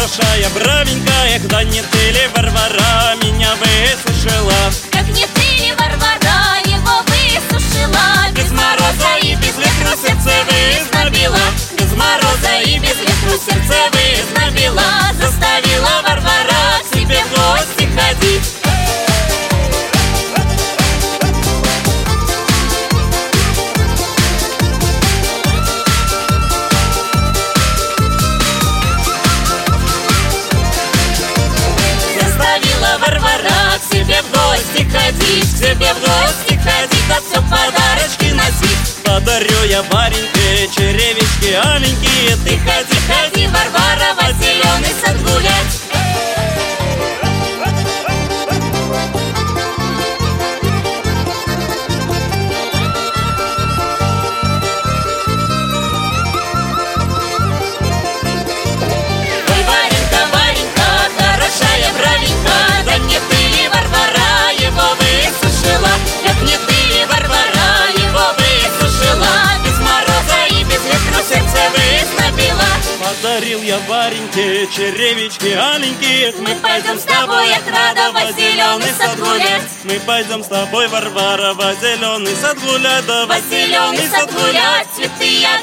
хорошая, бравенькая, когда не ты ли, Варвара, меня высушила. Как не ты ли, Варвара, его высушила. Без мороза и без ветра сердце вызнобила. Без мороза и без ветра сердце вызнобила. Заставила Варвара к себе в гости ходить. Варвара к себе в гости ходить, к себе в гости ходить, да все подарочки носить. Подарю я Вареньке черевички аленькие. Ты ходи, ходи, Варвара, во зеленый сад гулять. Ой, Варенька, Варенька, хорошая, бравенька, да не ты ли, Варвара, его высушила? Как не ты ли, Варвара, его высушила? Без мороза и без ветра сердце вызнобила. Подарил я Вареньке черевички аленькие. Мы пойдем с тобой, отрада, во зеленый сад гулять. Мы пойдем с тобой, Варвара, во зеленый сад гулять, да Во зеленый сад гулять, цветы